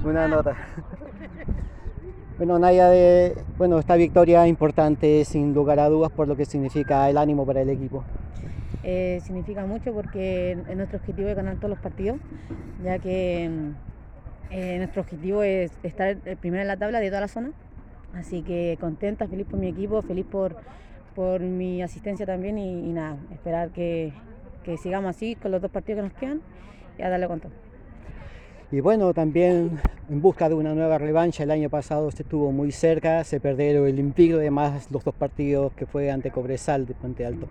Una nota. Bueno, Naya, esta victoria es importante sin lugar a dudas por lo que significa el ánimo para el equipo. Significa mucho porque nuestro objetivo es ganar todos los partidos, ya que nuestro objetivo es estar el primero en la tabla de toda la zona. Así que contenta, feliz por mi equipo, feliz por mi asistencia también y nada, esperar que sigamos así con los 2 partidos que nos quedan y a darle con todo. Y bueno, también en busca de una nueva revancha, el año pasado se estuvo muy cerca, se perdieron el invicto, además los 2 partidos que fue ante Cobresal de Puente Alto.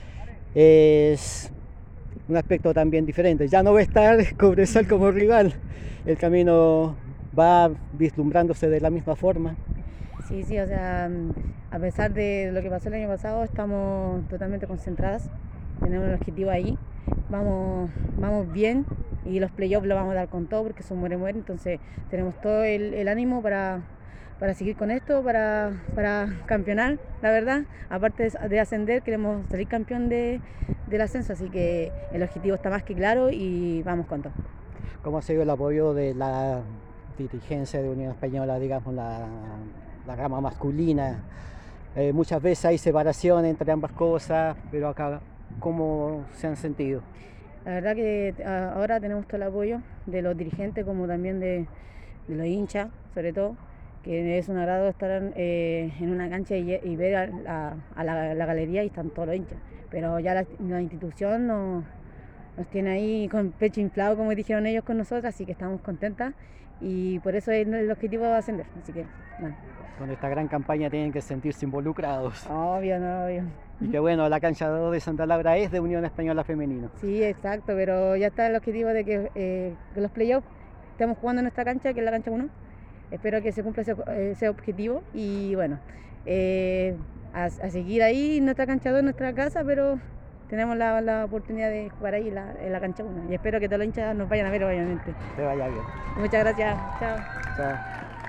Es un aspecto también diferente, ya no va a estar Cobresal como rival, el camino va vislumbrándose de la misma forma. Sí, o sea, a pesar de lo que pasó el año pasado, estamos totalmente concentradas, tenemos el objetivo ahí, vamos bien y los playoffs lo vamos a dar con todo porque son muere, entonces tenemos todo el ánimo para seguir con esto, para campeonar, la verdad, aparte de ascender, queremos salir campeón del ascenso, así que el objetivo está más que claro y vamos con todo. ¿Cómo ha sido el apoyo de la dirigencia de Unión Española, digamos, la rama masculina? Muchas veces hay separación entre ambas cosas, pero acá, ¿cómo se han sentido? La verdad que ahora tenemos todo el apoyo de los dirigentes como también de los hinchas, sobre todo, que es un agrado estar en una cancha y ver a la galería y están todos los hinchas. Pero ya la institución nos tiene ahí con pecho inflado, como dijeron ellos con nosotros, así que estamos contentas y por eso es el objetivo de ascender. Así que, bueno. Con esta gran campaña tienen que sentirse involucrados. Obvio, no, obvio. Y que bueno, la cancha 2 de Santa Laura es de Unión Española Femenino. Sí, exacto, pero ya está el objetivo de que los playoffs estemos jugando en nuestra cancha, que es la cancha 1. Espero que se cumpla ese objetivo y bueno, a seguir ahí en nuestra cancha 2, en nuestra casa, pero tenemos la oportunidad de jugar ahí en la cancha 1 y espero que todos los hinchas nos vayan a ver, obviamente. Te vaya bien. Muchas gracias, chao. Chao.